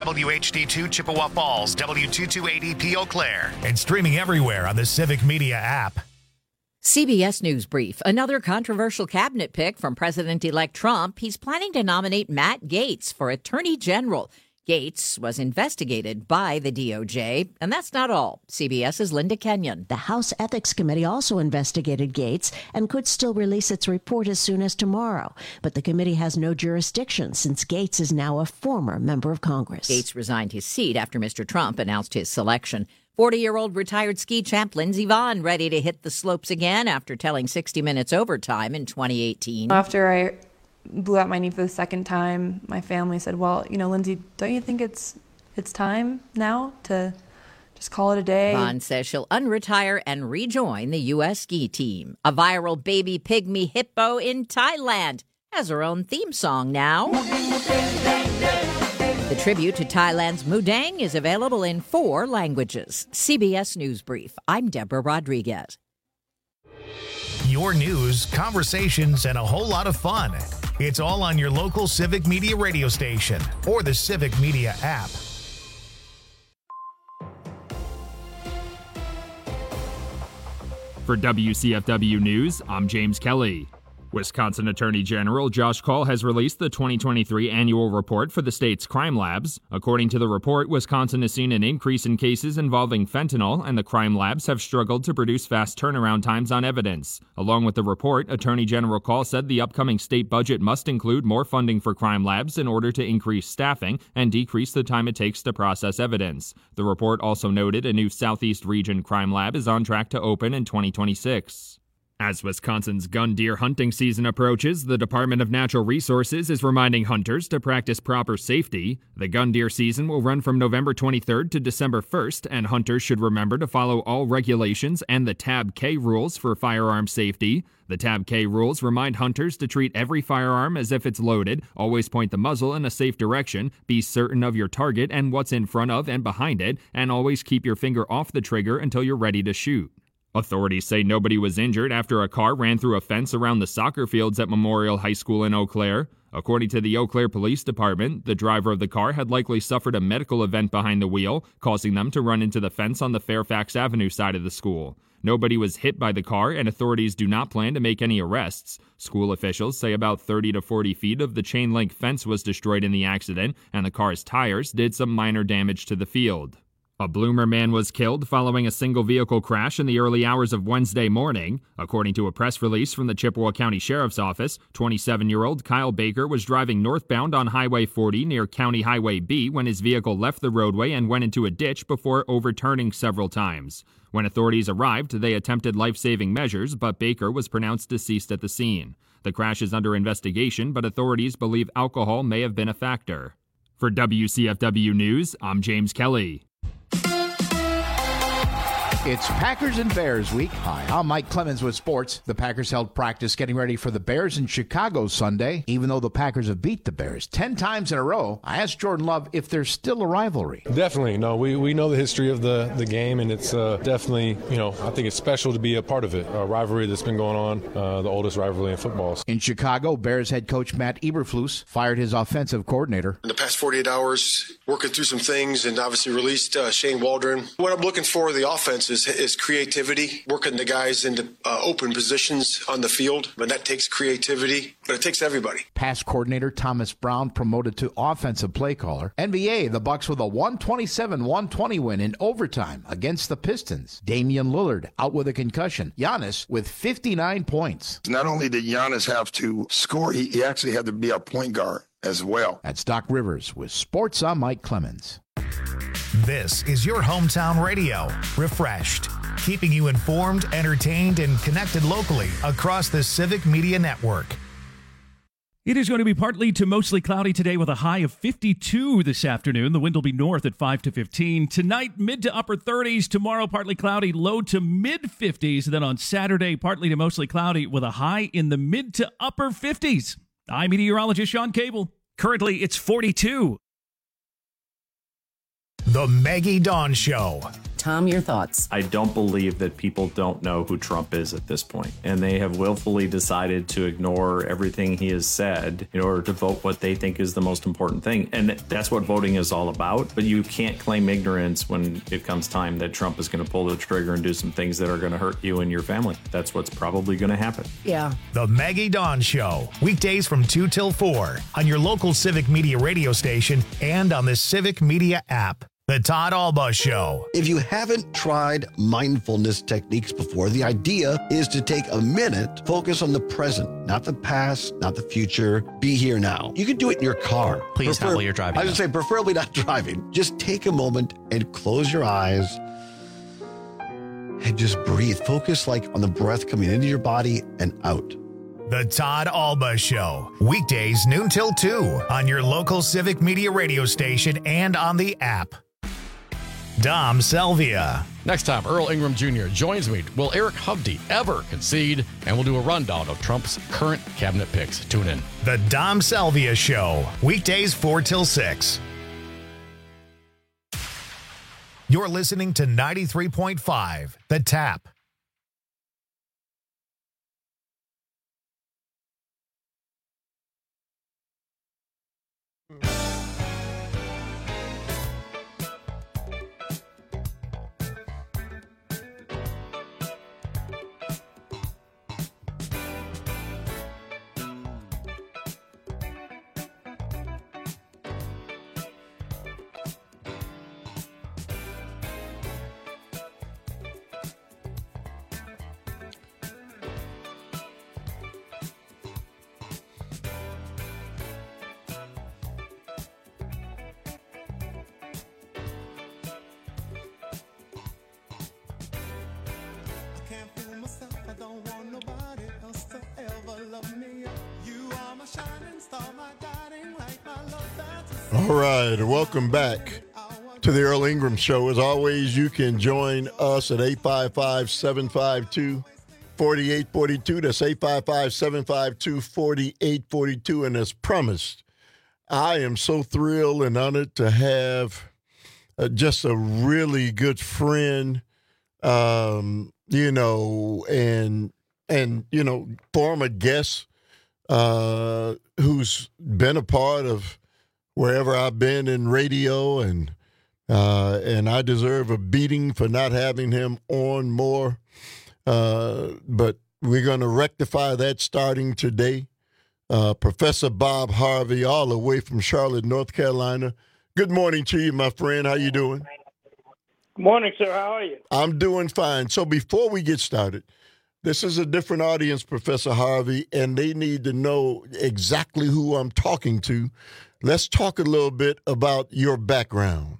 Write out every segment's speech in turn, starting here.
WHD2 Chippewa Falls, W228EP Eau Claire, and streaming everywhere on the Civic Media app. CBS News Brief. Another controversial cabinet pick from President-elect Trump. He's planning to nominate Matt Gaetz for Attorney General. Gaetz was investigated by the DOJ, and that's not all. CBS's Linda Kenyon. The House Ethics Committee also investigated Gaetz and could still release its report as soon as tomorrow. But the committee has no jurisdiction since Gaetz is now a former member of Congress. Gaetz resigned his seat after Mr. Trump announced his selection. 40-year-old retired ski champ Lindsey Vonn ready to hit the slopes again after telling 60 Minutes Overtime in 2018. After I blew out my knee for the second time, my family said, well, Lindsey, don't you think it's time now to just call it a day? Vonn says she'll unretire and rejoin the U.S. ski team. A viral baby pygmy hippo in Thailand has her own theme song now. The tribute to Thailand's Mudang is available in 4 languages. CBS News Brief. I'm Deborah Rodriguez. Your news, conversations, and a whole lot of fun. It's all on your local Civic Media radio station or the Civic Media app. For WCFW News, I'm James Kelly. Wisconsin Attorney General Josh Kaul has released the 2023 annual report for the state's crime labs. According to the report, Wisconsin has seen an increase in cases involving fentanyl, and the crime labs have struggled to produce fast turnaround times on evidence. Along with the report, Attorney General Kaul said the upcoming state budget must include more funding for crime labs in order to increase staffing and decrease the time it takes to process evidence. The report also noted a new Southeast Region crime lab is on track to open in 2026. As Wisconsin's gun deer hunting season approaches, the Department of Natural Resources is reminding hunters to practice proper safety. The gun deer season will run from November 23rd to December 1st, and hunters should remember to follow all regulations and the Tab K rules for firearm safety. The Tab K rules remind hunters to treat every firearm as if it's loaded, always point the muzzle in a safe direction, be certain of your target and what's in front of and behind it, and always keep your finger off the trigger until you're ready to shoot. Authorities say nobody was injured after a car ran through a fence around the soccer fields at Memorial High School in Eau Claire. According to the Eau Claire Police Department, the driver of the car had likely suffered a medical event behind the wheel, causing them to run into the fence on the Fairfax Avenue side of the school. Nobody was hit by the car, and authorities do not plan to make any arrests. School officials say about 30 to 40 feet of the chain-link fence was destroyed in the accident, and the car's tires did some minor damage to the field. A Bloomer man was killed following a single-vehicle crash in the early hours of Wednesday morning. According to a press release from the Chippewa County Sheriff's Office, 27-year-old Kyle Baker was driving northbound on Highway 40 near County Highway B when his vehicle left the roadway and went into a ditch before overturning several times. When authorities arrived, they attempted life-saving measures, but Baker was pronounced deceased at the scene. The crash is under investigation, but authorities believe alcohol may have been a factor. For WCFW News, I'm James Kelly. It's Packers and Bears week. Hi, I'm Mike Clemens with sports. The Packers held practice getting ready for the Bears in Chicago Sunday. Even though the Packers have beat the Bears 10 times in a row, I asked Jordan Love if there's still a rivalry. Definitely. No, we know the history of the game, and it's definitely, I think it's special to be a part of it. A rivalry that's been going on, the oldest rivalry in football. In Chicago, Bears head coach Matt Eberflus fired his offensive coordinator. In the past 48 hours, working through some things and obviously released Shane Waldron. What I'm looking for the offense is creativity, working the guys into open positions on the field. And that takes creativity, but it takes everybody. Pass coordinator Thomas Brown promoted to offensive play caller. NBA, the Bucks with a 127-120 win in overtime against the Pistons. Damian Lillard out with a concussion. Giannis with 59 points. Not only did Giannis have to score, he actually had to be a point guard as well. That's Doc Rivers with Sports. I'm Mike Clemens. This is your hometown radio, refreshed, keeping you informed, entertained, and connected locally across the Civic Media Network. It is going to be partly to mostly cloudy today with a high of 52 this afternoon. The wind will be north at 5 to 15. Tonight, mid to upper 30s. Tomorrow, partly cloudy, low to mid 50s. And then on Saturday, partly to mostly cloudy with a high in the mid to upper 50s. I'm meteorologist Sean Cable. Currently, it's 42. The Maggie Dawn Show. Tom, your thoughts? I don't believe that people don't know who Trump is at this point, and they have willfully decided to ignore everything he has said in order to vote what they think is the most important thing. And that's what voting is all about. But you can't claim ignorance when it comes time that Trump is going to pull the trigger and do some things that are going to hurt you and your family. That's what's probably going to happen. Yeah. The Maggie Dawn Show, weekdays from 2 till 4 on your local Civic Media radio station and on the Civic Media app. The Todd Alba Show. If you haven't tried mindfulness techniques before, the idea is to take a minute, focus on the present, not the past, not the future. Be here now. You can do it in your car. Please not while you're driving. I would say preferably not driving. Just take a moment and close your eyes and just breathe. Focus like on the breath coming into your body and out. The Todd Alba Show, weekdays noon till 2 on your local Civic Media radio station and on the app. Dom Selvia. Next time, Earl Ingram Jr. joins me. Will Eric Hovde ever concede? And we'll do a rundown of Trump's current cabinet picks. Tune in. The Dom Selvia Show, weekdays 4 till 6. You're listening to 93.5, The Tap. All right, welcome back to the Earl Ingram Show. As always, you can join us at 855-752-4842. That's 855-752-4842. And as promised, I am so thrilled and honored to have just a really good friend, former guest who's been a part of wherever I've been in radio, and I deserve a beating for not having him on more. But we're going to rectify that starting today. Professor Bob Harvey, all the way from Charlotte, North Carolina. Good morning to you, my friend. How you doing? Good morning, sir. How are you? I'm doing fine. So before we get started, this is a different audience, Professor Harvey, and they need to know exactly who I'm talking to. Let's talk a little bit about your background.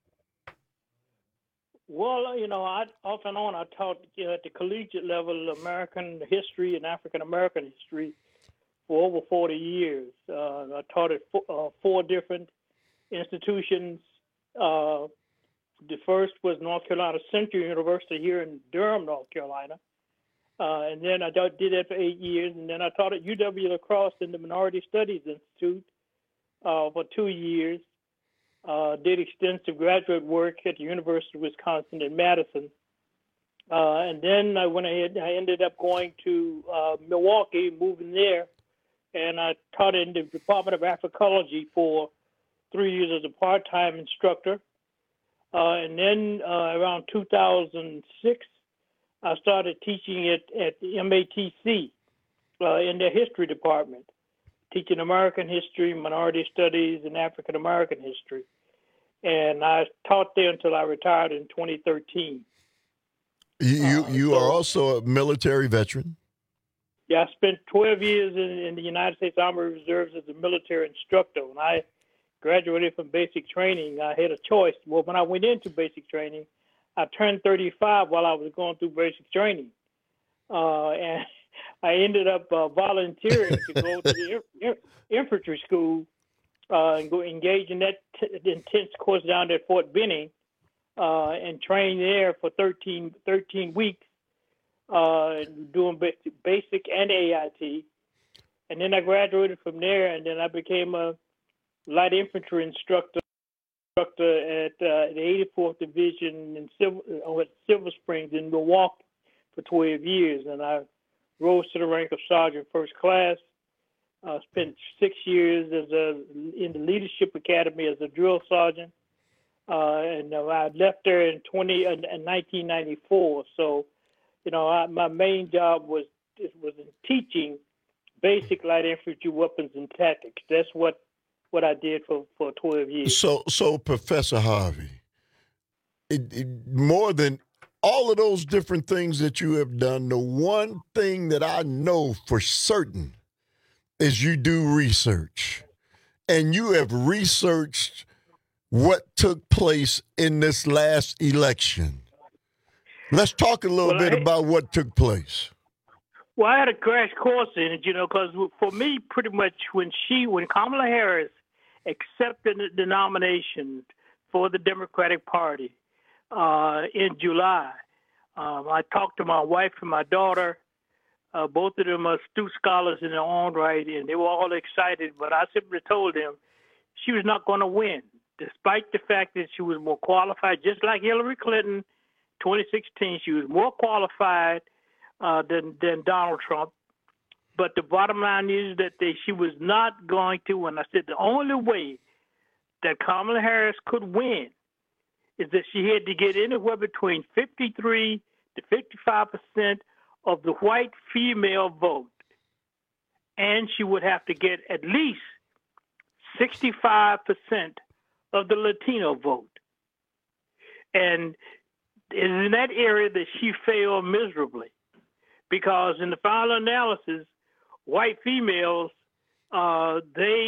Well, I off and on I taught at the collegiate level American history and African American history for over 40 years. I taught at four different institutions. The first was North Carolina Central University here in Durham, North Carolina. And then I did that for 8 years. And then I taught at UW La Crosse in the Minority Studies Institute for 2 years. Did extensive graduate work at the University of Wisconsin in Madison. And then I went ahead, I ended up going to Milwaukee, moving there. And I taught in the Department of Africology for 3 years as a part-time instructor. And then around 2006, I started teaching at the MATC in their history department, teaching American history, minority studies, and African American history. And I taught there until I retired in 2013. You are also a military veteran? Yeah, I spent 12 years in the United States Army Reserves as a military instructor. When I graduated from basic training, I had a choice. Well, when I went into basic training, I turned 35 while I was going through basic training. And I ended up volunteering to go to the infantry school and go engage in that intense course down at Fort Benning and train there for 13 weeks, doing basic and AIT. And then I graduated from there, and then I became a light infantry instructor instructor at the 84th Division in Silver Springs in Milwaukee for 12 years, and I rose to the rank of Sergeant First Class. Spent 6 years in the Leadership Academy as a drill sergeant, and I left there in 1994. So, my main job was in teaching basic light infantry weapons and tactics. That's what I did for 12 years. So Professor Harvey, more than all of those different things that you have done, the one thing that I know for certain is you do research. And you have researched what took place in this last election. Let's talk a little bit about what took place. Well, I had a crash course in it, because for me, pretty much when Kamala Harris accepted the nomination for the Democratic Party in July, I talked to my wife and my daughter. Both of them are astute scholars in their own right, and they were all excited. But I simply told them she was not going to win, despite the fact that she was more qualified, just like Hillary Clinton, 2016. She was more qualified than Donald Trump. But the bottom line is that she was not going to win. I said the only way that Kamala Harris could win is that she had to get anywhere between 53 to 55% of the white female vote, and she would have to get at least 65% of the Latino vote. And in that area that she failed miserably, because in the final analysis, white females, 53%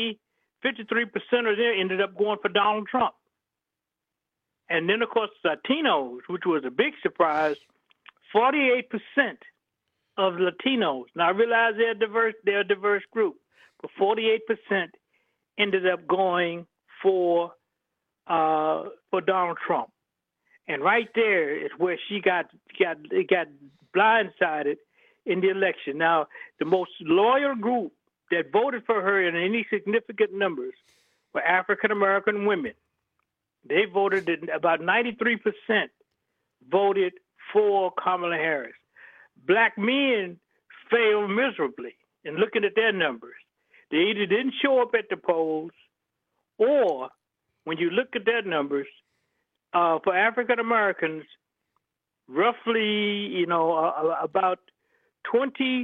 of them ended up going for Donald Trump. And then, of course, Latinos, which was a big surprise, 48% of Latinos. Now, I realize they're a diverse group, but 48% ended up going for Donald Trump. And right there is where she got blindsided in the election. Now, the most loyal group that voted for her in any significant numbers were African-American women. They voted, about 93% voted for Kamala Harris. Black men failed miserably in looking at their numbers. They either didn't show up at the polls, or when you look at their numbers, for African Americans, roughly, about 25%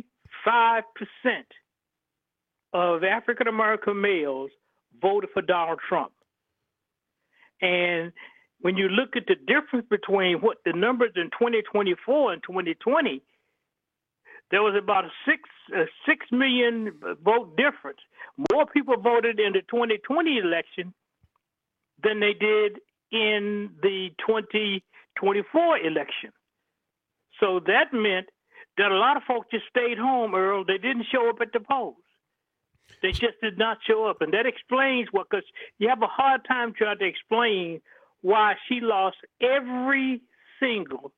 of African American males voted for Donald Trump. And when you look at the difference between what the numbers in 2024 and 2020, there was about a 6 million vote difference. More people voted in the 2020 election than they did in the 2024 election. So that meant that a lot of folks just stayed home, Earl. They didn't show up at the polls. They just did not show up. And that explains what, because you have a hard time trying to explain why she lost every single,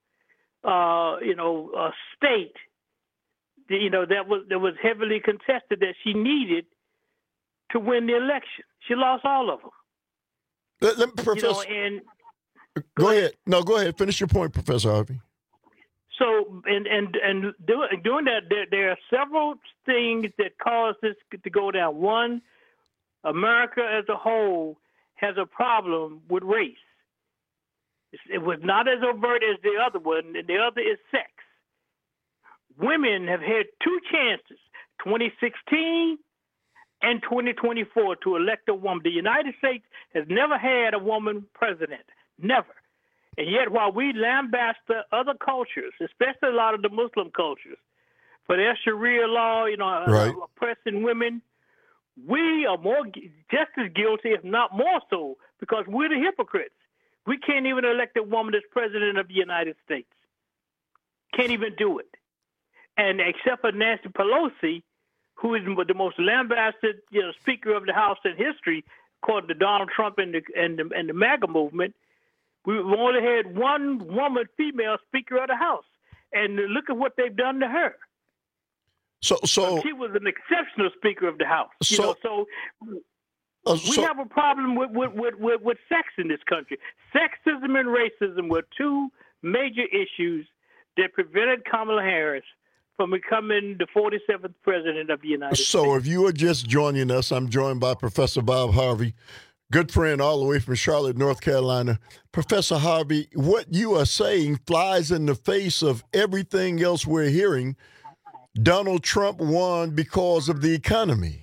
state, that was heavily contested that she needed to win the election. She lost all of them. Let me, Professor. Go ahead. No, go ahead. Finish your point, Professor Harvey. So, doing that, there are several things that cause this to go down. One, America as a whole has a problem with race. It was not as overt as the other one, and the other is sex. Women have had two chances, 2016 and 2024, to elect a woman. The United States has never had a woman president, never. And yet, while we lambast the other cultures, especially a lot of the Muslim cultures, for their Sharia law, oppressing women, we are just as guilty, if not more so, because we're the hypocrites. We can't even elect a woman as president of the United States. Can't even do it. And except for Nancy Pelosi, who is the most lambasted Speaker of the House in history, according to Donald Trump and the MAGA movement, we've only had one woman, female Speaker of the House. And look at what they've done to her. So she was an exceptional Speaker of the House. We have a problem with sex in this country. Sexism and racism were two major issues that prevented Kamala Harris from becoming the 47th president of the United States. So if you are just joining us, I'm joined by Professor Bob Harvey, good friend all the way from Charlotte, North Carolina. Professor Harvey, what you are saying flies in the face of everything else we're hearing. Donald Trump won because of the economy.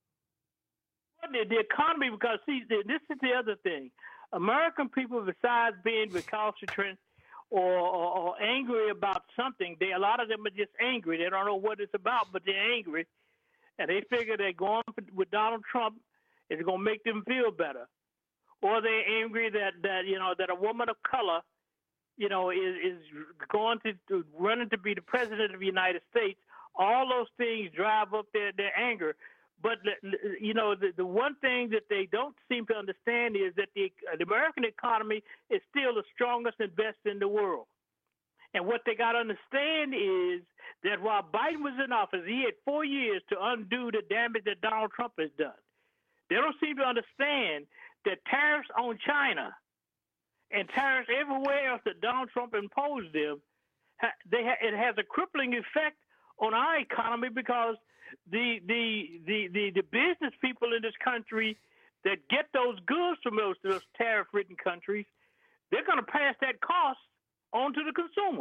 The economy, because, see, this is the other thing. American people, besides being recalcitrant or angry about something, a lot of them are just angry. They don't know what it's about, but they're angry. And they figure that going with Donald Trump is going to make them feel better. Or they're angry that a woman of color, is going to running to be the president of the United States. All those things drive up their anger. But, the one thing that they don't seem to understand is that the American economy is still the strongest and best in the world. And what they got to understand is that while Biden was in office, he had 4 years to undo the damage that Donald Trump has done. They don't seem to understand that tariffs on China and tariffs everywhere else that Donald Trump imposed them, it has a crippling effect on our economy, because the business people in this country that get those goods from those tariff-ridden countries, they're going to pass that cost on to the consumer.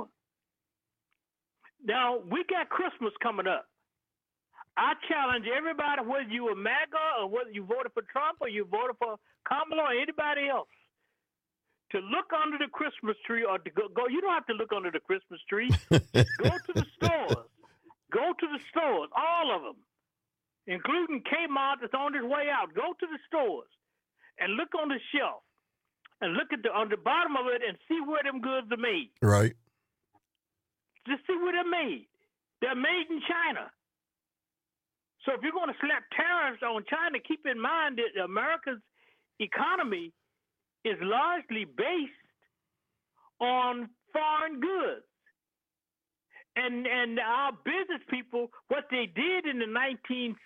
Now, we got Christmas coming up. I challenge everybody, whether you were MAGA or whether you voted for Trump or you voted for Kamala or anybody else, to look under the Christmas tree or to go. You don't have to look under the Christmas tree. Go to the stores. Go to the stores, all of them, including Kmart that's on its way out. Go to the stores and look on the shelf and look on the bottom of it and see where them goods are made. Right. Just see where they're made. They're made in China. So if you're going to slap tariffs on China, keep in mind that America's economy is largely based on foreign goods. And our business people, what they did in the 1960s,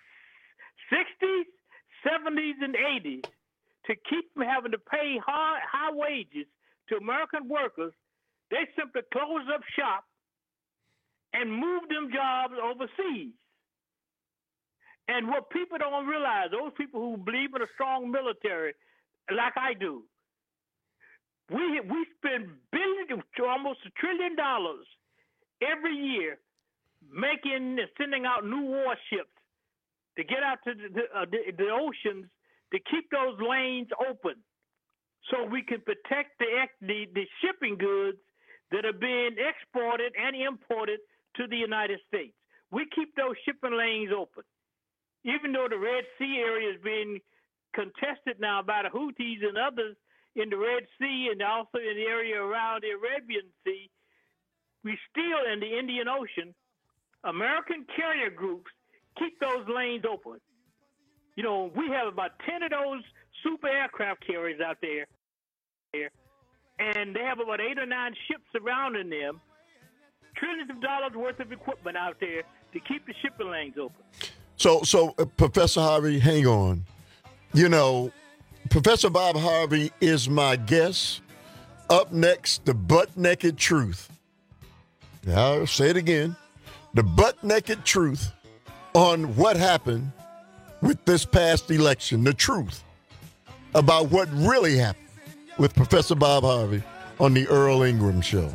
70s, and 80s to keep from having to pay high wages to American workers, they simply closed up shop and moved them jobs overseas. And what people don't realize, those people who believe in a strong military, like I do, we spend billions to almost $1 trillion every year making and sending out new warships to get out to the oceans to keep those lanes open so we can protect the shipping goods that are being exported and imported to the United States. We keep those shipping lanes open. Even though the Red Sea area is being contested now by the Houthis and others in the Red Sea and also in the area around the Arabian Sea, we still, in the Indian Ocean, American carrier groups keep those lanes open. We have about 10 of those super aircraft carriers out there, and they have about 8 or 9 ships surrounding them, trillions of dollars worth of equipment out there to keep the shipping lanes open. So Professor Harvey, hang on. Professor Bob Harvey is my guest. Up next, the butt-naked truth. I'll say it again. The butt-naked truth on what happened with this past election. The truth about what really happened with Professor Bob Harvey on the Earl Ingram Show.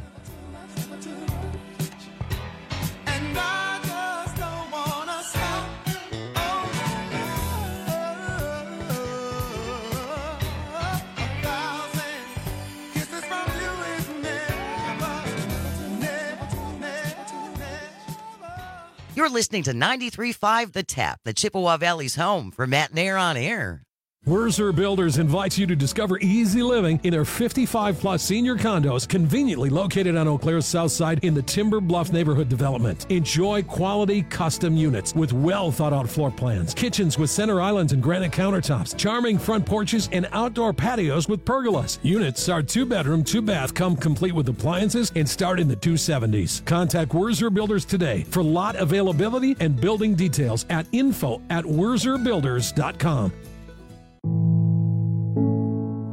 You're listening to 93.5 The Tap, the Chippewa Valley's home for Matt Nair on Air. Wurzer Builders invites you to discover easy living in their 55-plus senior condos conveniently located on Eau Claire's south side in the Timber Bluff neighborhood development. Enjoy quality custom units with well-thought-out floor plans, kitchens with center islands and granite countertops, charming front porches, and outdoor patios with pergolas. Units are 2-bedroom, 2-bath, come complete with appliances, and start in the $270s. Contact Wurzer Builders today for lot availability and building details at info@wurzerbuilders.com.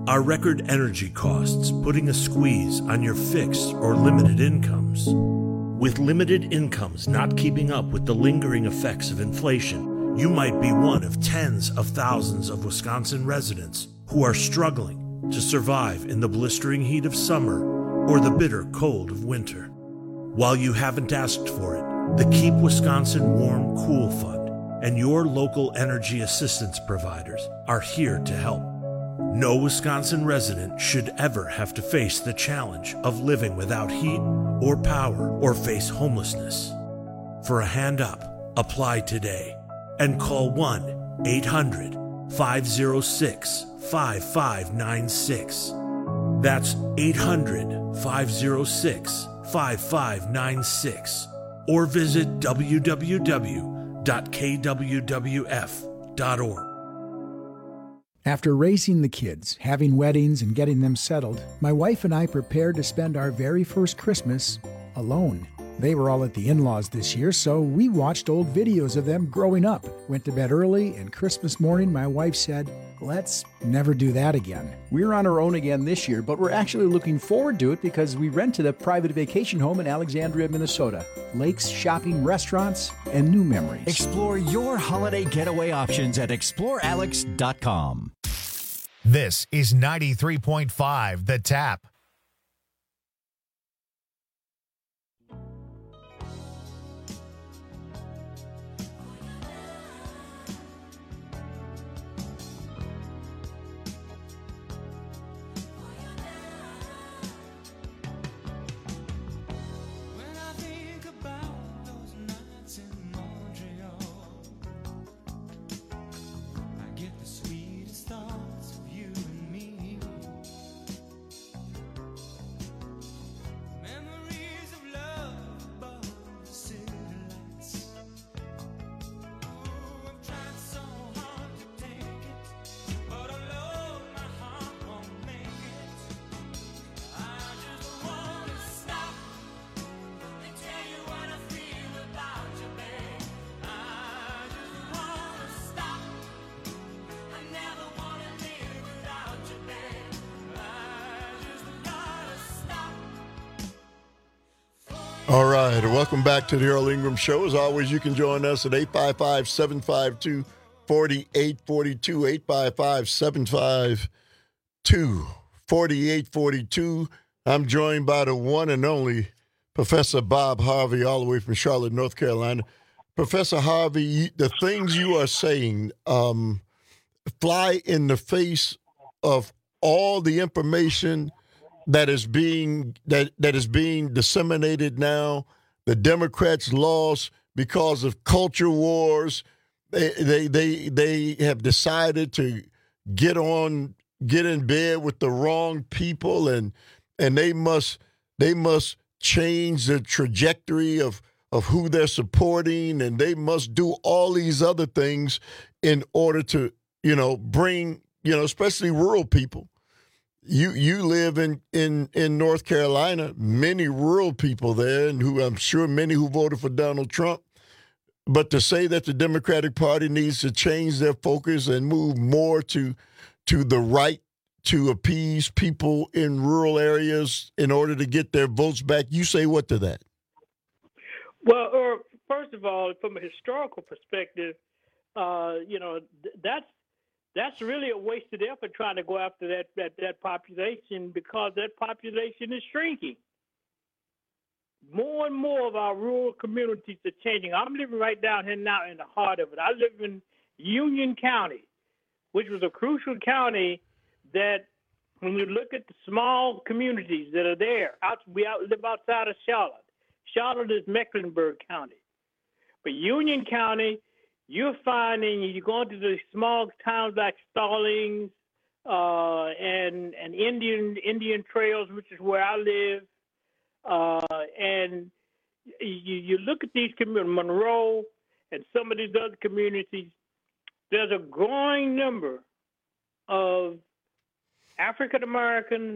Are record energy costs putting a squeeze on your fixed or limited incomes? With limited incomes not keeping up with the lingering effects of inflation, you might be one of tens of thousands of Wisconsin residents who are struggling to survive in the blistering heat of summer or the bitter cold of winter. While you haven't asked for it, the Keep Wisconsin Warm Cool Fund and your local energy assistance providers are here to help. No Wisconsin resident should ever have to face the challenge of living without heat or power or face homelessness. For a hand up, apply today and call 1-800-506-5596. That's 800-506-5596. Or visit www.kwwf.org. After raising the kids, having weddings, and getting them settled, my wife and I prepared to spend our very first Christmas alone. They were all at the in-laws this year, so we watched old videos of them growing up, went to bed early, and Christmas morning my wife said, "Let's never do that again." We're on our own again this year, but we're actually looking forward to it because we rented a private vacation home in Alexandria, Minnesota. Lakes, shopping, restaurants, and new memories. Explore your holiday getaway options at explorealex.com. This is 93.5 The Tap. All right, welcome back to the Earl Ingram Show. As always, you can join us at 855-752-4842, 855-752-4842. I'm joined by the one and only Professor Bob Harvey, all the way from Charlotte, North Carolina. Professor Harvey, the things you are saying fly in the face of all the information that is being disseminated now. The Democrats lost because of culture wars. They have decided to get in bed with the wrong people, and they must change the trajectory of who they're supporting, and they must do all these other things in order to bring especially rural people. You live in North Carolina, many rural people there, and who I'm sure many who voted for Donald Trump. But to say that the Democratic Party needs to change their focus and move more to the right to appease people in rural areas in order to get their votes back, you say what to that? Well, first of all, from a historical perspective, that's really a wasted effort trying to go after that population, because that population is shrinking. More and more of our rural communities are changing. I'm living right down here now in the heart of it. I live in Union County, which was a crucial county that, when you look at the small communities that are there, we live outside of Charlotte. Charlotte is Mecklenburg County. But Union County, you're finding, you're going to the small towns like Stallings and Indian Trails, which is where I live, and you look at these communities, Monroe and some of these other communities, there's a growing number of African Americans,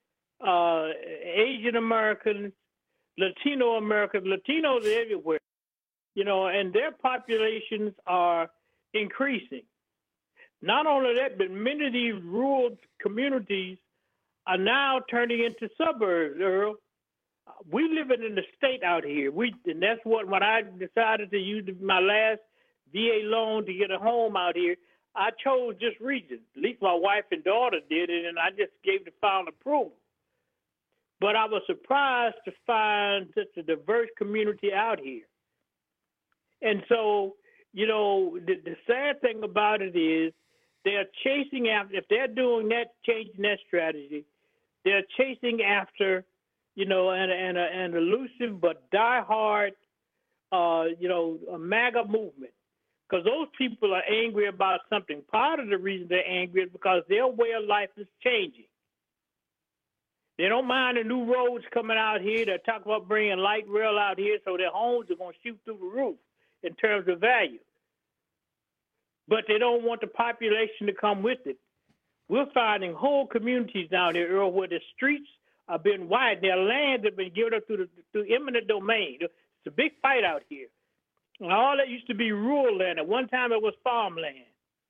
Asian Americans, Latino Americans. Latinos are everywhere. And their populations are increasing. Not only that, but many of these rural communities are now turning into suburbs, Earl. We living in the state out here. And that's what when I decided to use my last VA loan to get a home out here, I chose this region. At least my wife and daughter did it, and I just gave the final approval. But I was surprised to find such a diverse community out here. And so, you know, the sad thing about it is they're chasing after, if they're doing that, changing that strategy, they're chasing after, you know, an elusive but diehard, you know, a MAGA movement. Because those people are angry about something. Part of the reason they're angry is because their way of life is changing. They don't mind the new roads coming out here. They're talking about bringing light rail out here so their homes are going to shoot through the roof in terms of value. But they don't want the population to come with it. We're finding whole communities down there, Earl, where the streets are being widened. Their lands have been given up through eminent domain. It's a big fight out here. And all that used to be rural land. At one time, it was farmland.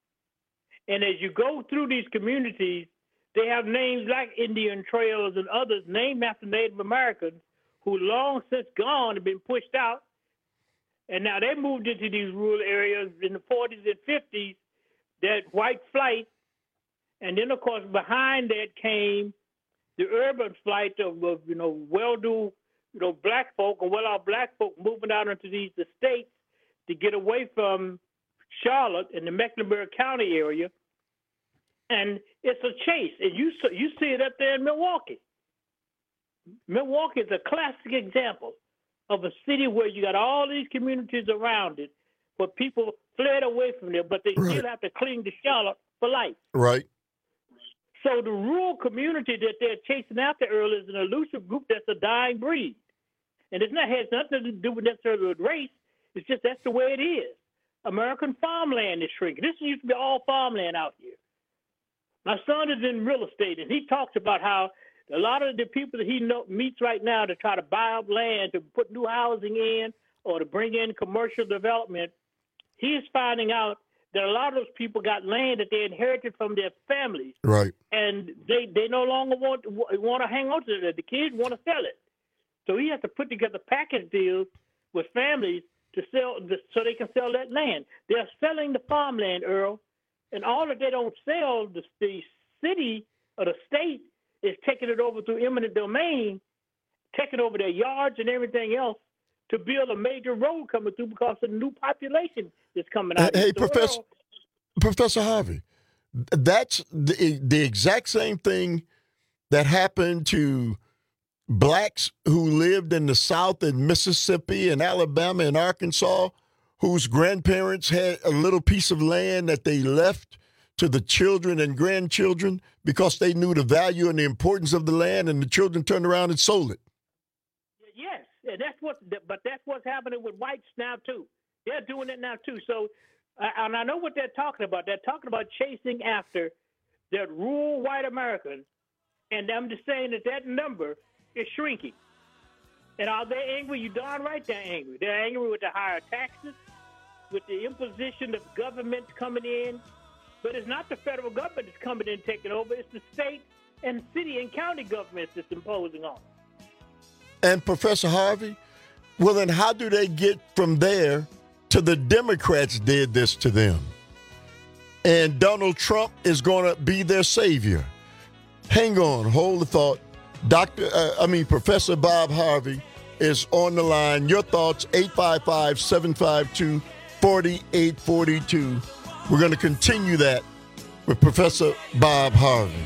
And as you go through these communities, they have names like Indian Trails and others named after Native Americans who long since gone and been pushed out. And now they moved into these rural areas in the 40s and 50s, that white flight. And then, of course, behind that came the urban flight of you know, well-do, you know, black folk or well-off black folk moving out into these estates to get away from Charlotte and the Mecklenburg County area. And it's a chase. And you see it up there in Milwaukee. Milwaukee is a classic example of a city where you got all these communities around it, where people fled away from there, but they still have to cling to Charlotte for life. Right. So the rural community that they're chasing after earlier is an elusive group that's a dying breed. And has nothing to do with necessarily with race. It's just that's the way it is. American farmland is shrinking. This used to be all farmland out here. My son is in real estate, and he talks about how a lot of the people that he meets right now to try to buy up land to put new housing in or to bring in commercial development, he is finding out that a lot of those people got land that they inherited from their families. Right. And they no longer want to hang on to it. The kids want to sell it. So he has to put together package deals with families to sell, so they can sell that land. They're selling the farmland, Earl, and all that they don't sell, the city or the state is taking it over through eminent domain, taking over their yards and everything else to build a major road coming through because of the new population that's coming out. Hey, Professor Harvey, that's the exact same thing that happened to blacks who lived in the South in Mississippi and Alabama and Arkansas, whose grandparents had a little piece of land that they left to the children and grandchildren because they knew the value and the importance of the land, and the children turned around and sold it. Yes, and that's what's happening with whites now too. They're doing it now too. So, and I know what they're talking about. They're talking about chasing after that rural white American, and I'm just saying that number is shrinking. And are they angry? You darn right they're angry. They're angry with the higher taxes, with the imposition of government coming in. But it's not the federal government that's coming in and taking over. It's the state and city and county governments that's imposing on them. And Professor Harvey, well, then how do they get from there to the Democrats did this to them? And Donald Trump is going to be their savior. Hang on, hold the thought. Professor Bob Harvey is on the line. Your thoughts, 855-752-4842. We're going to continue that with Professor Bob Harvey.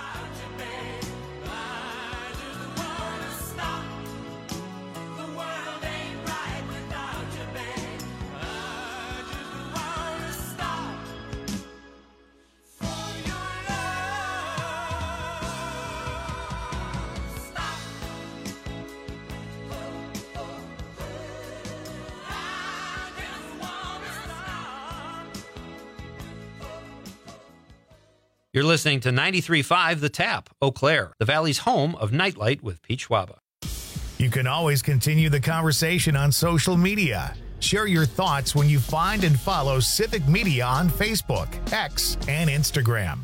You're listening to 93.5 The Tap, Eau Claire, the Valley's home of Nightlight with Pete Schwaba. You can always continue the conversation on social media. Share your thoughts when you find and follow Civic Media on Facebook, X, and Instagram.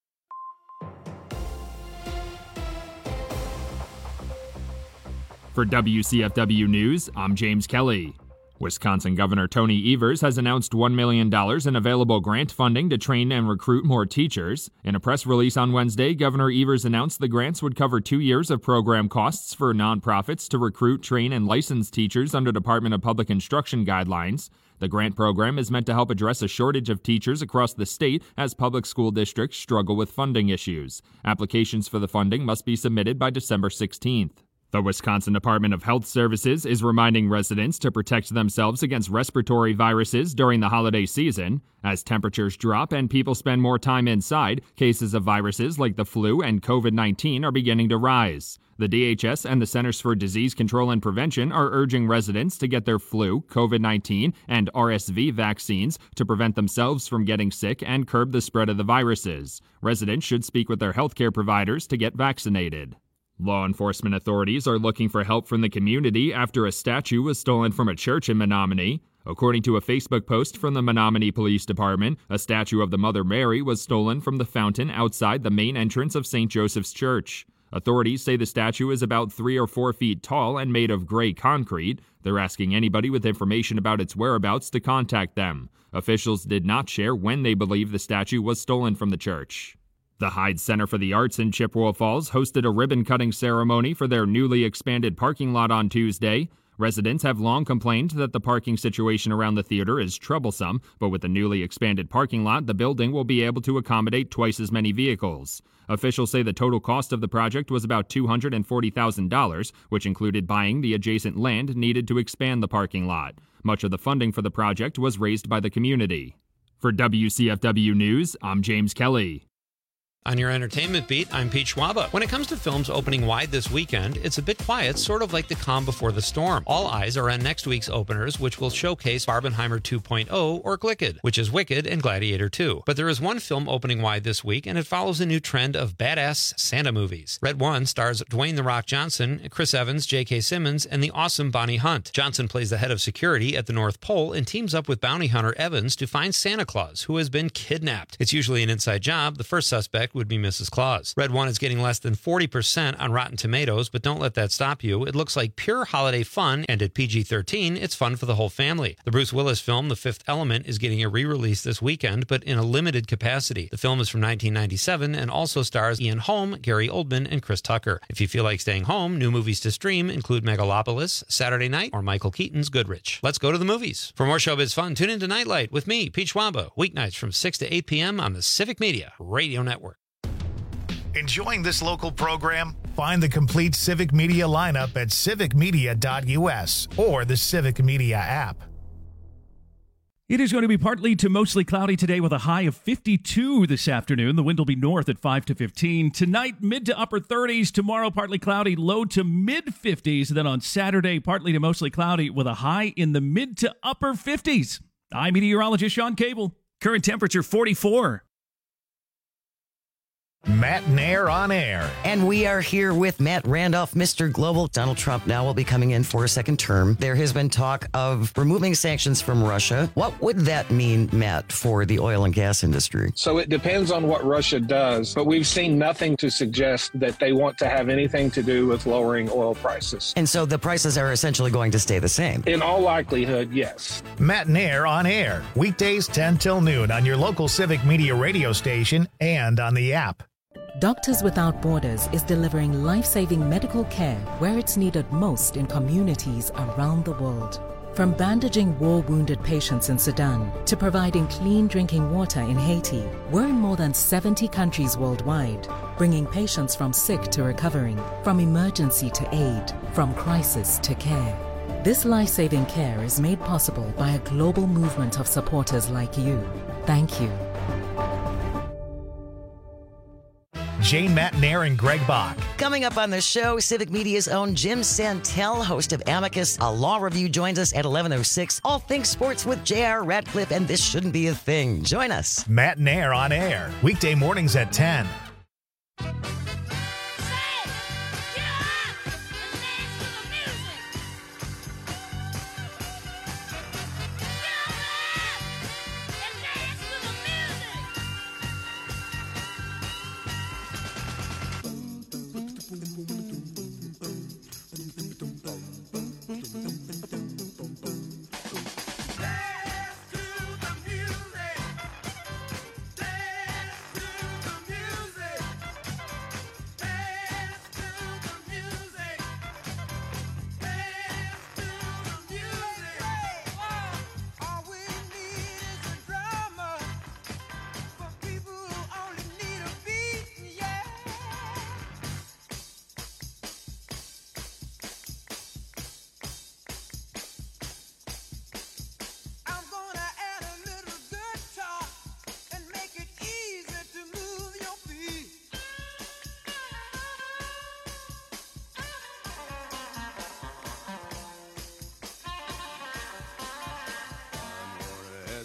For WCFW News, I'm James Kelly. Wisconsin Governor Tony Evers has announced $1 million in available grant funding to train and recruit more teachers. In a press release on Wednesday, Governor Evers announced the grants would cover 2 years of program costs for nonprofits to recruit, train, and license teachers under Department of Public Instruction guidelines. The grant program is meant to help address a shortage of teachers across the state as public school districts struggle with funding issues. Applications for the funding must be submitted by December 16th. The Wisconsin Department of Health Services is reminding residents to protect themselves against respiratory viruses during the holiday season. As temperatures drop and people spend more time inside, cases of viruses like the flu and COVID-19 are beginning to rise. The DHS and the Centers for Disease Control and Prevention are urging residents to get their flu, COVID-19, and RSV vaccines to prevent themselves from getting sick and curb the spread of the viruses. Residents should speak with their healthcare providers to get vaccinated. Law enforcement authorities are looking for help from the community after a statue was stolen from a church in Menominee. According to a Facebook post from the Menominee Police Department, a statue of the Mother Mary was stolen from the fountain outside the main entrance of St. Joseph's Church. Authorities say the statue is about 3 or 4 feet tall and made of gray concrete. They're asking anybody with information about its whereabouts to contact them. Officials did not share when they believe the statue was stolen from the church. The Hyde Center for the Arts in Chippewa Falls hosted a ribbon-cutting ceremony for their newly expanded parking lot on Tuesday. Residents have long complained that the parking situation around the theater is troublesome, but with the newly expanded parking lot, the building will be able to accommodate twice as many vehicles. Officials say the total cost of the project was about $240,000, which included buying the adjacent land needed to expand the parking lot. Much of the funding for the project was raised by the community. For WCFW News, I'm James Kelly. On your entertainment beat, I'm Pete Schwaba. When it comes to films opening wide this weekend, it's a bit quiet, sort of like the calm before the storm. All eyes are on next week's openers, which will showcase Barbenheimer 2.0 or Glicked, which is Wicked and Gladiator 2. But there is one film opening wide this week, and it follows a new trend of badass Santa movies. Red One stars Dwayne "The Rock" Johnson, Chris Evans, J.K. Simmons, and the awesome Bonnie Hunt. Johnson plays the head of security at the North Pole and teams up with bounty hunter Evans to find Santa Claus, who has been kidnapped. It's usually an inside job. The first suspect would be Mrs. Claus. Red One is getting less than 40% on Rotten Tomatoes, but don't let that stop you. It looks like pure holiday fun, and at PG-13, it's fun for the whole family. The Bruce Willis film, The Fifth Element, is getting a re-release this weekend, but in a limited capacity. The film is from 1997 and also stars Ian Holm, Gary Oldman, and Chris Tucker. If you feel like staying home, new movies to stream include Megalopolis, Saturday Night, or Michael Keaton's Goodrich. Let's go to the movies. For more showbiz fun, tune in to Nightlight with me, Pete Schwaba, weeknights from 6 to 8 p.m. on the Civic Media Radio Network. Enjoying this local program? Find the complete Civic Media lineup at civicmedia.us or the Civic Media app. It is going to be partly to mostly cloudy today with a high of 52 this afternoon. The wind will be north at 5 to 15. Tonight, mid to upper 30s. Tomorrow, partly cloudy, low to mid 50s. Then on Saturday, partly to mostly cloudy with a high in the mid to upper 50s. I'm meteorologist Sean Cable. Current temperature 44. Matt Nair on air. And we are here with Matt Randolph, Mr. Global. Donald Trump now will be coming in for a second term. There has been talk of removing sanctions from Russia. What would that mean, Matt, for the oil and gas industry? So it depends on what Russia does, but we've seen nothing to suggest that they want to have anything to do with lowering oil prices. And so the prices are essentially going to stay the same? In all likelihood, yes. Matt Nair on air. Weekdays 10 till noon on your local Civic Media radio station and on the app. Doctors Without Borders is delivering life-saving medical care where it's needed most in communities around the world. From bandaging war-wounded patients in Sudan to providing clean drinking water in Haiti, we're in more than 70 countries worldwide, bringing patients from sick to recovering, from emergency to aid, from crisis to care. This life-saving care is made possible by a global movement of supporters like you. Thank you. Jane, Matt Nair, and Greg Bach. Coming up on the show, Civic Media's own Jim Santel, host of Amicus, a law review, joins us at 11:06. All things sports with J.R. Radcliffe, and this shouldn't be a thing. Join us. Matt Nair on air, weekday mornings at 10.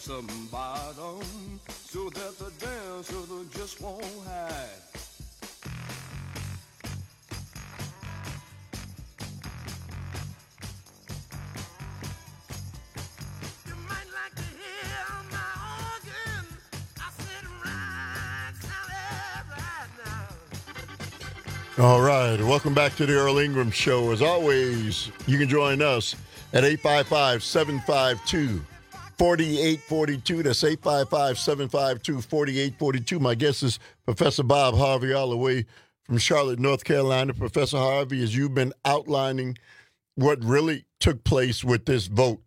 some bottom so that the dancer just won't hide. You might like to hear my organ. I said right All right, welcome back to the Earl Ingram Show. As always, you can join us at 855-752-4842. That's 855-752-4842. My guest is Professor Bob Harvey, all the way from Charlotte, North Carolina. Professor Harvey, as you've been outlining what really took place with this vote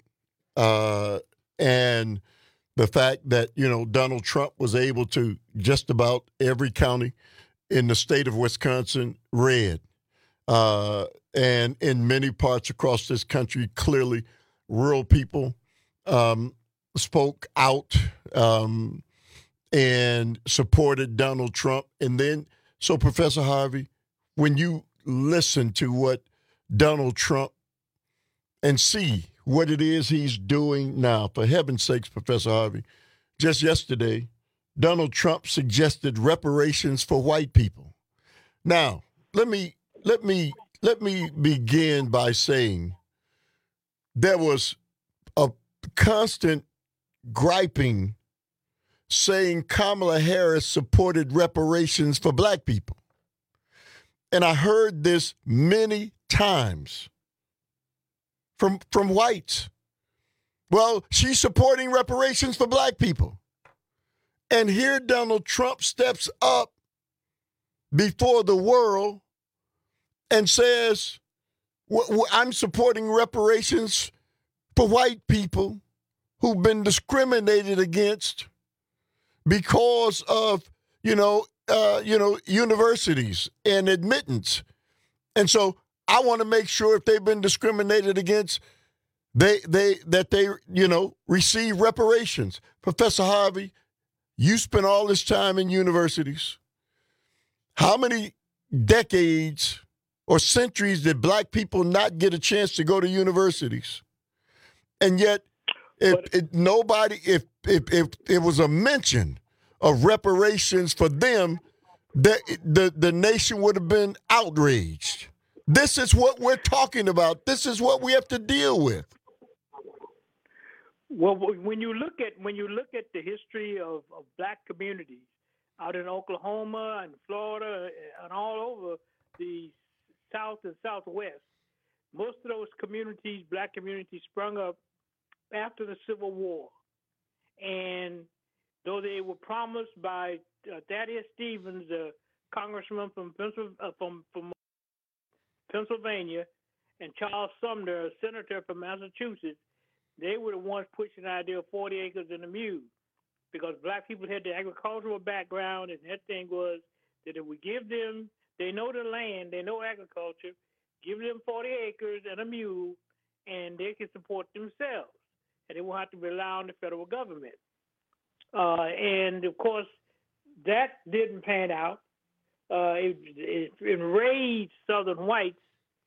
and the fact that, you know, Donald Trump was able to just about every county in the state of Wisconsin red. And in many parts across this country, clearly, rural people spoke out and supported Donald Trump. And then, so Professor Harvey, when you listen to what Donald Trump and see what it is he's doing now, for heaven's sakes, Professor Harvey, just yesterday, Donald Trump suggested reparations for white people. Now, let me begin by saying there was a constant griping saying Kamala Harris supported reparations for black people. And I heard this many times from whites. Well, she's supporting reparations for black people. And here Donald Trump steps up before the world and says, I'm supporting reparations for white people who've been discriminated against because of, universities and admittance. And so I want to make sure if they've been discriminated against, they receive reparations. Professor Harvey, you spent all this time in universities. How many decades or centuries did black people not get a chance to go to universities? And yet, if it was a mention of reparations for them, the nation would have been outraged. This is what we're talking about. This is what we have to deal with. Well, when you look at the history of black communities out in Oklahoma and Florida and all over the South and Southwest, most of those communities, black communities, sprung up after the Civil War. And though they were promised by Thaddeus Stevens, a congressman from Pennsylvania, and Charles Sumner, a senator from Massachusetts, they were the ones pushing the idea of 40 acres and a mule, because black people had the agricultural background, and that thing was that if we give them, they know the land, they know agriculture, give them 40 acres and a mule, and they can support themselves, and they won't have to rely on the federal government. And, of course, that didn't pan out. It enraged Southern whites.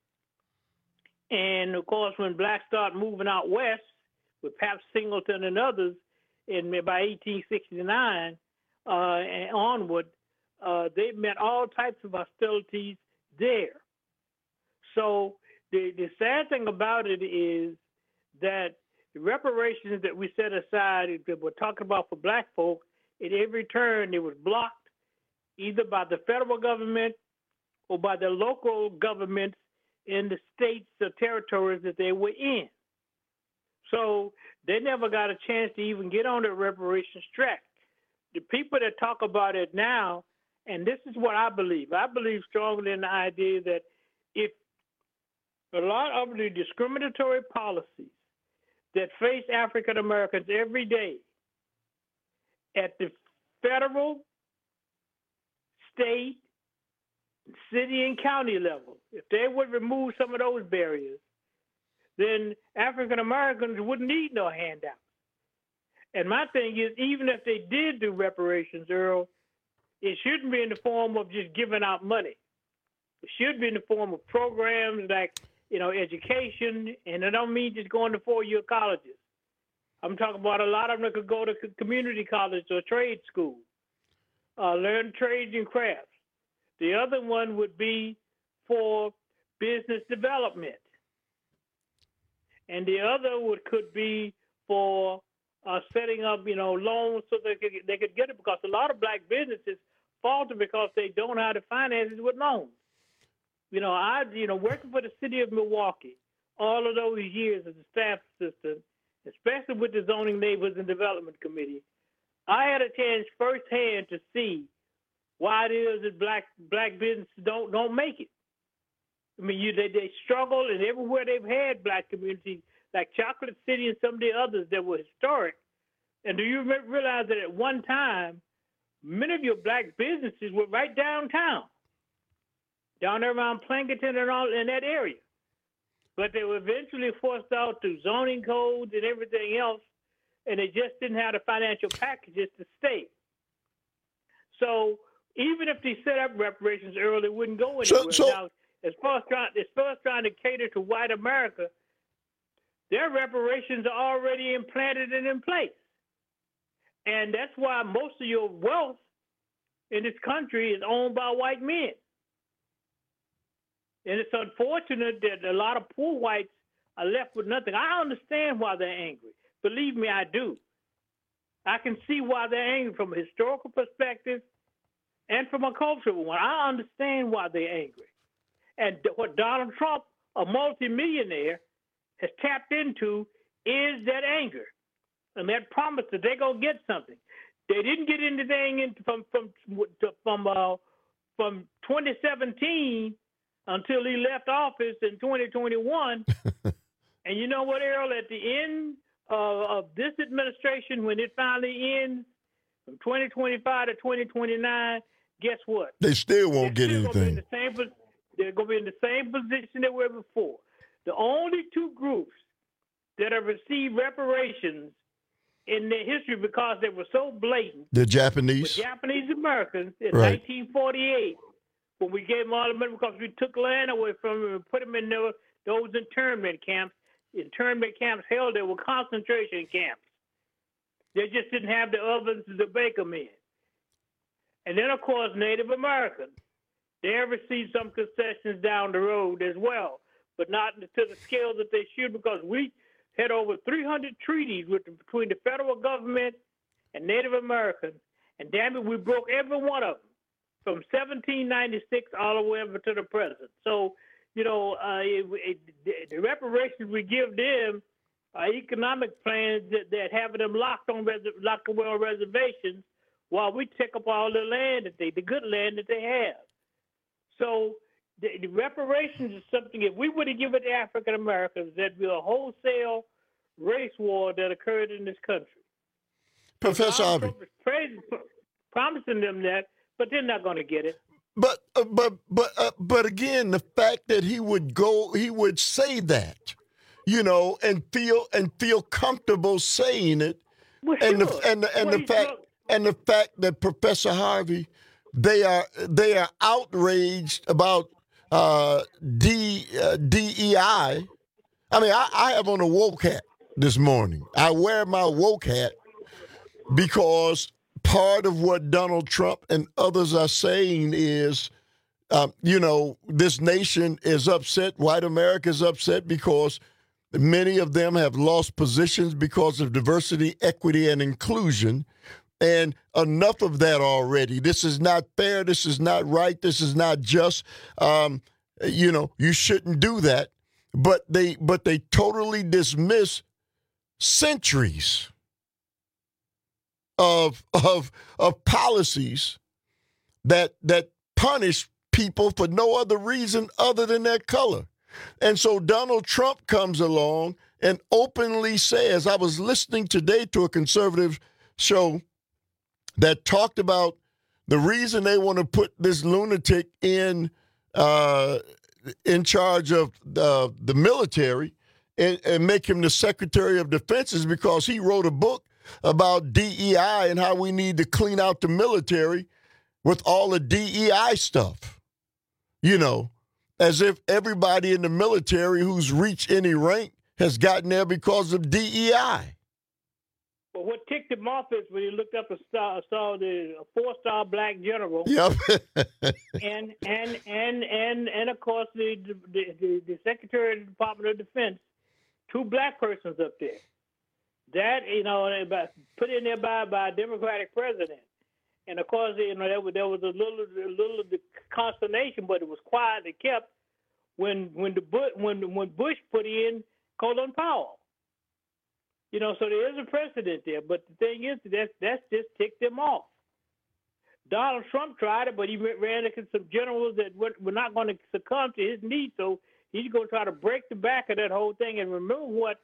And, of course, when blacks started moving out west with Pap Singleton and others by 1869 and onward, they met all types of hostilities there. So the sad thing about it is that the reparations that we set aside that we're talking about for black folk, at every turn it was blocked either by the federal government or by the local governments in the states or territories that they were in. So they never got a chance to even get on the reparations track. The people that talk about it now, and this is what I believe strongly in the idea that if a lot of the discriminatory policies that face African Americans every day at the federal, state, city, and county level, if they would remove some of those barriers, then African Americans wouldn't need no handouts. And my thing is, even if they did do reparations, Earl, it shouldn't be in the form of just giving out money. It should be in the form of programs like, education, and I don't mean just going to four-year colleges. I'm talking about a lot of them that could go to community college or trade school, learn trades and crafts. The other one would be for business development. And the other could be for setting up, loans so they could get it, because a lot of black businesses falter because they don't know how to finance it with loans. Working for the city of Milwaukee all of those years as a staff assistant, especially with the Zoning Neighborhoods and Development Committee, I had a chance firsthand to see why it is that black businesses don't make it. I mean, they struggle, and everywhere they've had black communities, like Chocolate City and some of the others that were historic. And do you realize that at one time, many of your black businesses were right downtown, down there around Plankerton and all in that area? But they were eventually forced out through zoning codes and everything else, and they just didn't have the financial packages to stay. So even if they set up reparations early, it wouldn't go anywhere. Now, as far as trying to cater to white America, their reparations are already implanted and in place. And that's why most of your wealth in this country is owned by white men. And it's unfortunate that a lot of poor whites are left with nothing. I understand why they're angry. Believe me, I do. I can see why they're angry from a historical perspective and from a cultural one. I understand why they're angry. And what Donald Trump, a multimillionaire, has tapped into is that anger and that promise that they're going to get something. They didn't get anything from 2017 until he left office in 2021. And you know what, Errol? At the end of this administration, when it finally ends from 2025 to 2029, guess what? They still won't get anything. They're going to be in the same position they were before. The only two groups that have received reparations in their history because they were so blatant. The Japanese? The Japanese Americans in Right. 1948, when we gave them all the money because we took land away from them and put them in those internment camps. Internment camps held there were concentration camps. They just didn't have the ovens to bake them in. And then, of course, Native Americans. They have received some concessions down the road as well, but not to the scale that they should, because we had over 300 treaties between the federal government and Native Americans, and damn it, we broke every one of them from 1796 all the way up to the present. So, the reparations we give them are economic plans that have them locked away on reservations while we take up all the land the good land that they have. So the reparations is something, if we were to give it to African Americans, there'd be a wholesale race war that occurred in this country. Professor Harvey. Promising them that, but they're not going to get it. But again, the fact that he would say that, and feel comfortable saying it, well, and sure. the fact that Professor Harvey, they are outraged about DEI. I mean, I have on a woke hat this morning. I wear my woke hat because part of what Donald Trump and others are saying is, this nation is upset. White America is upset because many of them have lost positions because of diversity, equity, and inclusion. And enough of that already. This is not fair. This is not right. This is not just. You shouldn't do that. But they totally dismiss centuries of policies that punish people for no other reason other than their color. And so Donald Trump comes along and openly says, I was listening today to a conservative show that talked about the reason they want to put this lunatic in charge of the military and make him the Secretary of Defense is because he wrote a book about DEI and how we need to clean out the military with all the DEI stuff. As if everybody in the military who's reached any rank has gotten there because of DEI. But what ticked him off is when he looked up and saw the 4-star black general. Yep. and of course the Secretary of the Department of Defense, 2 black persons up there. That put in there by a Democratic president. And of course, there was a little consternation, but it was quietly kept when Bush put in Colin Powell. So there is a precedent there. But the thing is, that's just ticked them off. Donald Trump tried it, but he ran against some generals that were not going to succumb to his needs. So he's going to try to break the back of that whole thing and remove what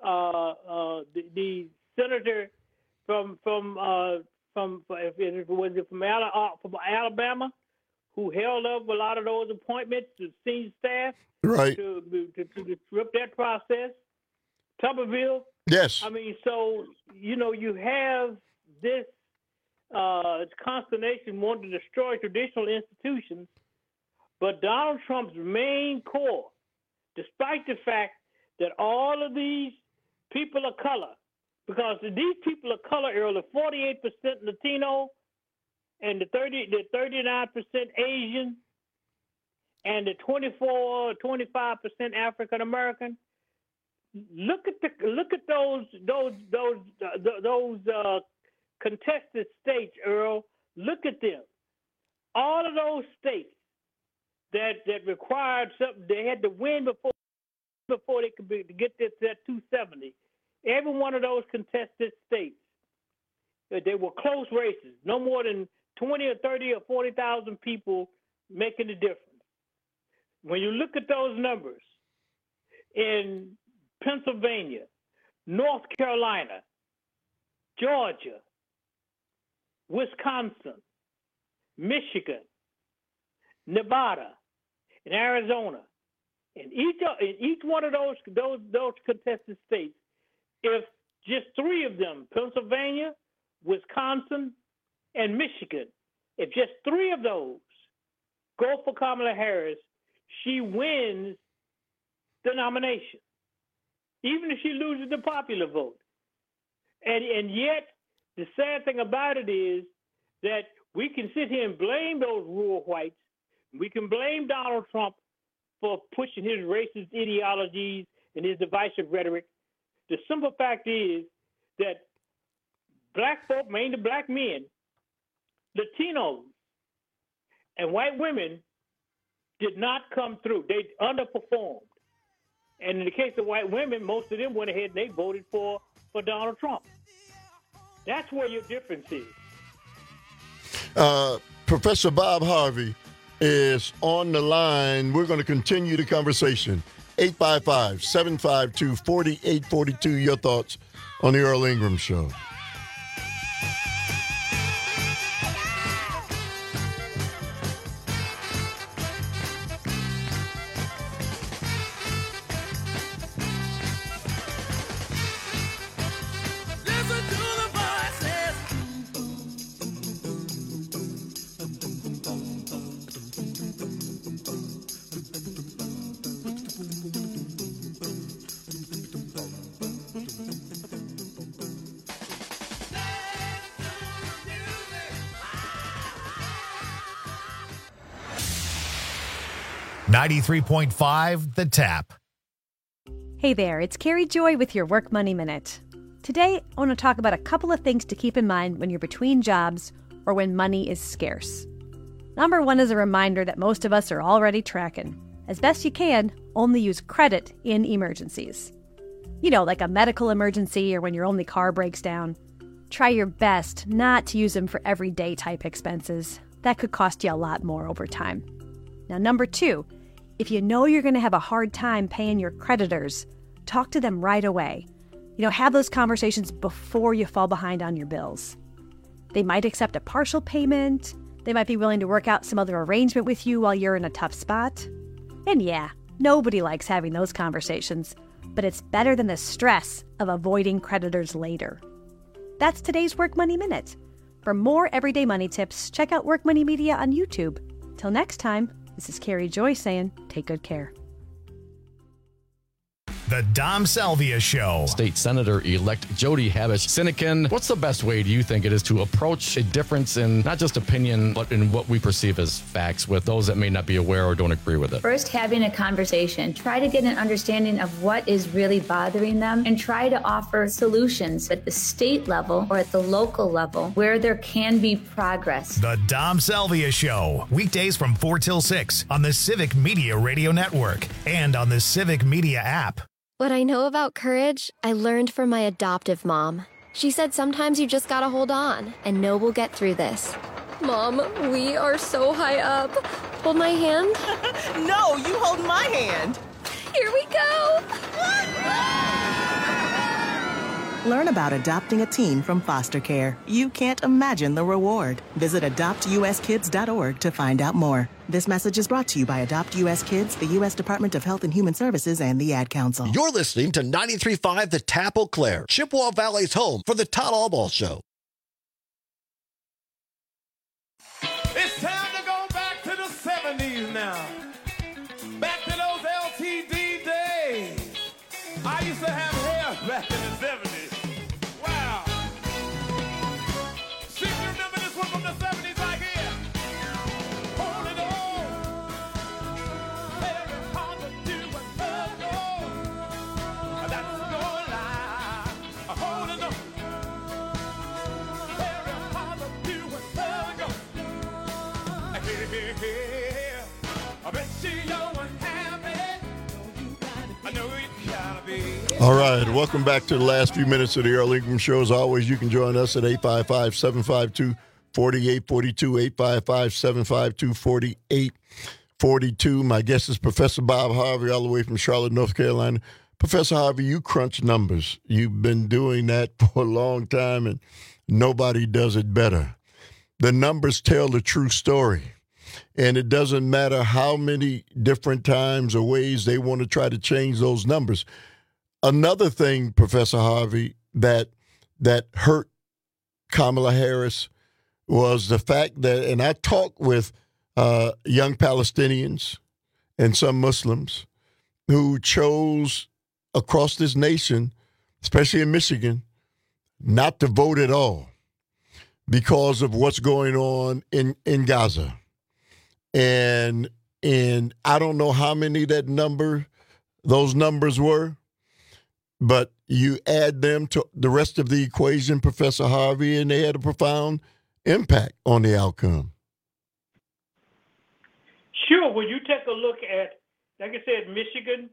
the senator from Alabama, who held up a lot of those appointments to senior staff, right, to disrupt that process. Tuberville. Yes. I mean, so you have this consternation wanting to destroy traditional institutions, but Donald Trump's main core, despite the fact that all of these people of color, because these people of color are the 48% Latino and the 39% Asian and the 25% African American. Look at those contested states, Earl. Look at them. All of those states that required something, they had to win before they could get that 270. Every one of those contested states, they were close races. No more than 20 or 30 or 40,000 people making a difference. When you look at those numbers in Pennsylvania, North Carolina, Georgia, Wisconsin, Michigan, Nevada, and Arizona, in each one of those contested states, if just 3 of them, Pennsylvania, Wisconsin, and Michigan, if just 3 of those go for Kamala Harris, she wins the nomination, even if she loses the popular vote. And yet, the sad thing about it is that we can sit here and blame those rural whites. We can blame Donald Trump for pushing his racist ideologies and his divisive rhetoric. The simple fact is that black folk, mainly black men, Latinos, and white women did not come through. They underperformed. And in the case of white women, most of them went ahead and they voted for Donald Trump. That's where your difference is. Professor Bob Harvey is on the line. We're going to continue the conversation. 855-752-4842. Your thoughts on the Earl Ingram Show. .5 The Tap. Hey there, it's Carrie Joy with your Work Money Minute. Today, I want to talk about a couple of things to keep in mind when you're between jobs or when money is scarce. Number 1 is a reminder that most of us are already tracking. As best you can, only use credit in emergencies. Like a medical emergency or when your only car breaks down. Try your best not to use them for everyday type expenses. That could cost you a lot more over time. Now, number 2, if you know you're going to have a hard time paying your creditors, talk to them right away. Have those conversations before you fall behind on your bills. They might accept a partial payment. They might be willing to work out some other arrangement with you while you're in a tough spot. And yeah, nobody likes having those conversations, but it's better than the stress of avoiding creditors later. That's today's Work Money Minute. For more everyday money tips, check out Work Money Media on YouTube. Till next time, this is Carrie Joy saying, take good care. The Dom Salvia Show. State Senator-elect Jody Habush-Sinekin, what's the best way do you think it is to approach a difference in not just opinion, but in what we perceive as facts with those that may not be aware or don't agree with it? First, having a conversation. Try to get an understanding of what is really bothering them and try to offer solutions at the state level or at the local level where there can be progress. The Dom Salvia Show. Weekdays from 4 till 6 on the Civic Media Radio Network and on the Civic Media app. What I know about courage, I learned from my adoptive mom. She said sometimes you just gotta hold on and know we'll get through this. Mom, we are so high up. Hold my hand. No, you hold my hand. Here we go. Learn about adopting a teen from foster care. You can't imagine the reward. Visit adoptuskids.org to find out more. This message is brought to you by Adopt U.S. Kids, the U.S. Department of Health and Human Services, and the Ad Council. You're listening to 93.5 The Tap Eau Claire, Chippewa Valley's home for the Todd Albaugh Show. It's time to go back to the 70s now. Back to those LTD days. I used to have hair back in the 70s. Wow. See, you remember this one from the 70s right here? Hold it on. Very hard to do and love on. That's your life. Hold it on. Very hard to do and love on. I bet you're unhappy. I know you gotta be. All right, welcome back to the last few minutes of the Earl Ingram Show. As always, you can join us at 855-752-4842, 855-752-4842. My guest is Professor Bob Harvey, all the way from Charlotte, North Carolina. Professor Harvey, you crunch numbers. You've been doing that for a long time, and nobody does it better. The numbers tell the true story. And it doesn't matter how many different times or ways they want to try to change those numbers. Another thing, Professor Harvey, that hurt Kamala Harris was the fact that, and I talked with young Palestinians and some Muslims who chose across this nation, especially in Michigan, not to vote at all because of what's going on in Gaza. And I don't know how many those numbers were, but you add them to the rest of the equation, Professor Harvey, and they had a profound impact on the outcome. Sure. When you take a look at, like I said, Michigan,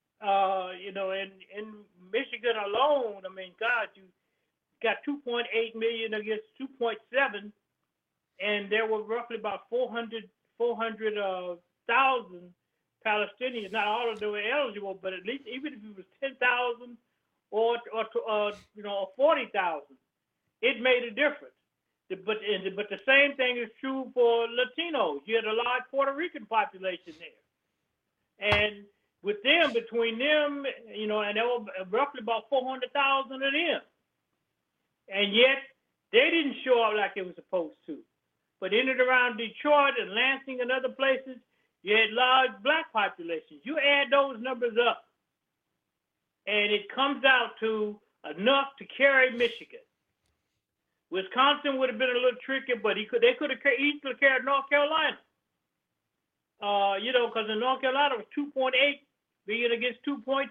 in Michigan alone, I mean, God, you got 2.8 million against 2.7, and there were roughly about 400,000 Palestinians. Not all of them were eligible, but at least even if it was 10,000 or 40,000, it made a difference. But the same thing is true for Latinos. You had a large Puerto Rican population there, and with them, between them, and there were roughly about 400,000 of them, and yet they didn't show up like they were supposed to. But in and around Detroit and Lansing and other places, you had large black populations. You add those numbers up, and it comes out to enough to carry Michigan. Wisconsin would have been a little trickier, but they could have easily carried North Carolina. Because in North Carolina it was 2.8 million against 2.6.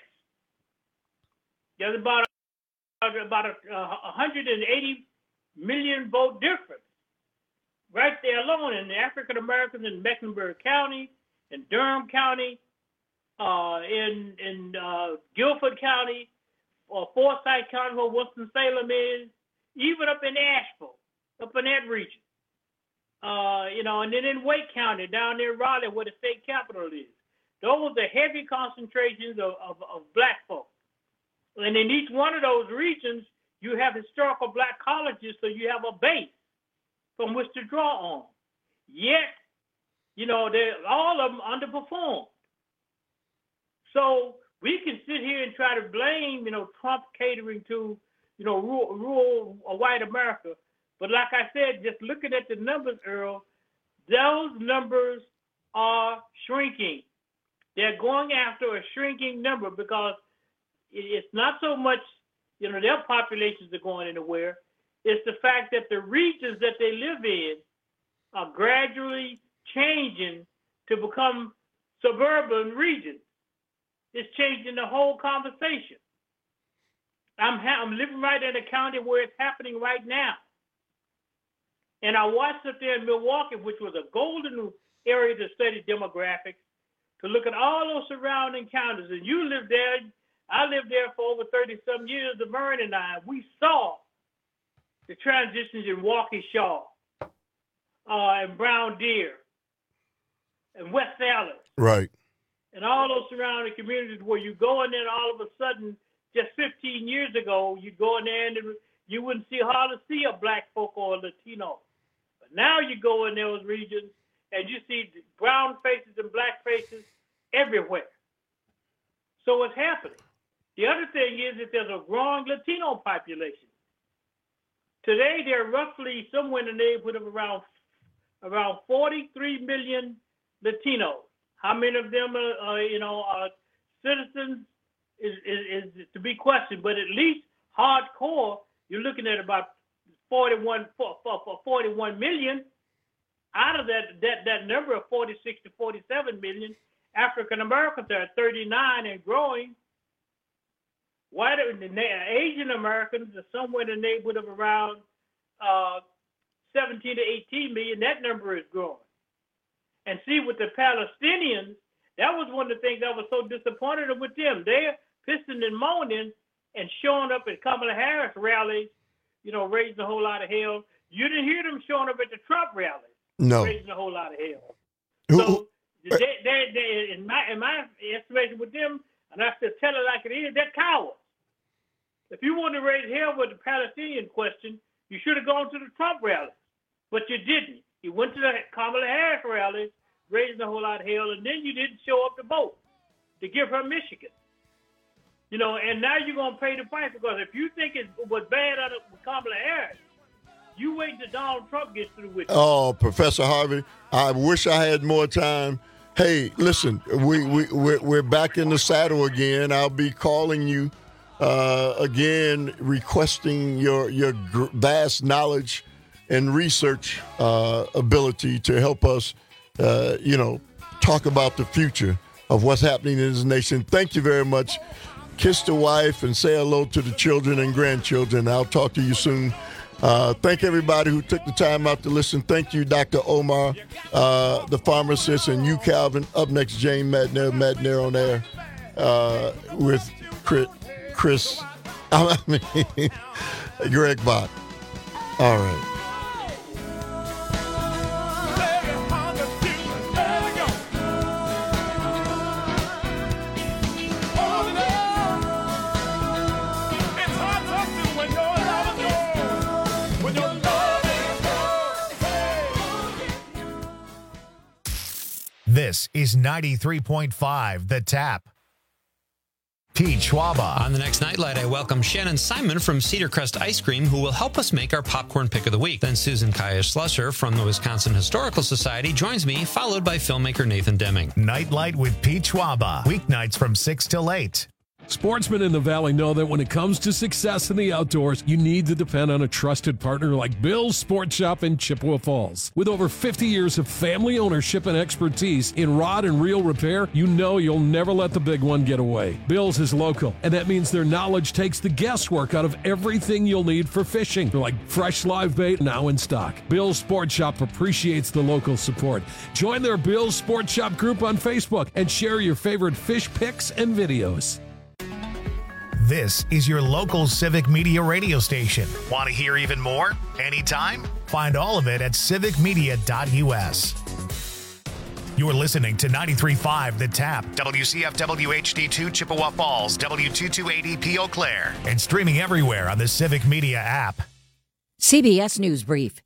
There's about a 180 million vote difference right there alone in the African Americans in Mecklenburg County, in Durham County, in Guilford County, or Forsyth County, where Winston-Salem is, even up in Asheville, up in that region. And then in Wake County, down near Raleigh, where the state capital is. Those are heavy concentrations of black folk. And in each one of those regions, you have historical black colleges, so you have a base from which to draw on. Yet, all of them underperformed. So we can sit here and try to blame, Trump catering to, rural white America. But like I said, just looking at the numbers, Earl, those numbers are shrinking. They're going after a shrinking number because it's not so much, their populations are going anywhere. It's the fact that the regions that they live in are gradually changing to become suburban regions. It's changing the whole conversation. I'm living right in a county where it's happening right now. And I watched up there in Milwaukee, which was a golden area to study demographics, to look at all those surrounding counties. And you lived there. I lived there for over 30-some years, the Murray and I. We saw the transitions in Waukesha and Brown Deer and West Allis. Right. And all those surrounding communities where you go in there and all of a sudden, just 15 years ago, you'd go in there and you wouldn't hardly see a black folk or a Latino. But now you go in those regions and you see brown faces and black faces everywhere. So what's happening? The other thing is that there's a growing Latino population. Today, there are roughly somewhere in the neighborhood of around 43 million Latinos. How many of them are citizens is to be questioned, but at least hardcore, you're looking at about 41 million. Out of that number of 46 to 47 million, African Americans are 39 and growing. White Asian Americans are somewhere in the neighborhood of around 17 to 18 million. That number is growing. And see, with the Palestinians, that was one of the things I was so disappointed with them. They're pissing and moaning and showing up at Kamala Harris rallies, raising a whole lot of hell. You didn't hear them showing up at the Trump rallies, raising a whole lot of hell. So they in my estimation with them, and I still tell it like it is, they're cowards. If you want to raise hell with the Palestinian question, you should have gone to the Trump rallies, but you didn't. You went to the Kamala Harris rallies, raising a whole lot of hell, and then you didn't show up to vote to give her Michigan. And now you're going to pay the price, because if you think it was bad out of Kamala Harris, you wait till Donald Trump gets through with you. Oh, Professor Harvey, I wish I had more time. Hey, listen, we're back in the saddle again. I'll be calling you again, requesting your vast knowledge and research ability to help us, talk about the future of what's happening in this nation. Thank you very much. Kiss the wife and say hello to the children and grandchildren. I'll talk to you soon. Thank everybody who took the time out to listen. Thank you, Dr. Omar, the pharmacist, and you, Calvin. Up next, Jane Madner on air with Greg Bott. All right. This is 93.5 The Tap. Pete Schwaba. On the next Nightlight, I welcome Shannon Simon from Cedar Crest Ice Cream, who will help us make our popcorn pick of the week. Then Susan Kaya-Slusser from the Wisconsin Historical Society joins me, followed by filmmaker Nathan Deming. Nightlight with Pete Schwaba. Weeknights from 6 till 8. Sportsmen in the Valley know that when it comes to success in the outdoors, you need to depend on a trusted partner like Bill's Sports Shop in Chippewa Falls. With over 50 years of family ownership and expertise in rod and reel repair, you know you'll never let the big one get away. Bill's is local, and that means their knowledge takes the guesswork out of everything you'll need for fishing, like fresh live bait now in stock. Bill's Sports Shop appreciates the local support. Join their Bill's Sports Shop group on Facebook and share your favorite fish pics and videos. This is your local Civic Media radio station. Want to hear even more? Anytime? Find all of it at civicmedia.us. You're listening to 93.5 The Tap, WCFW HD2 Chippewa Falls, W228EP Eau Claire, and streaming everywhere on the Civic Media app. CBS News Brief.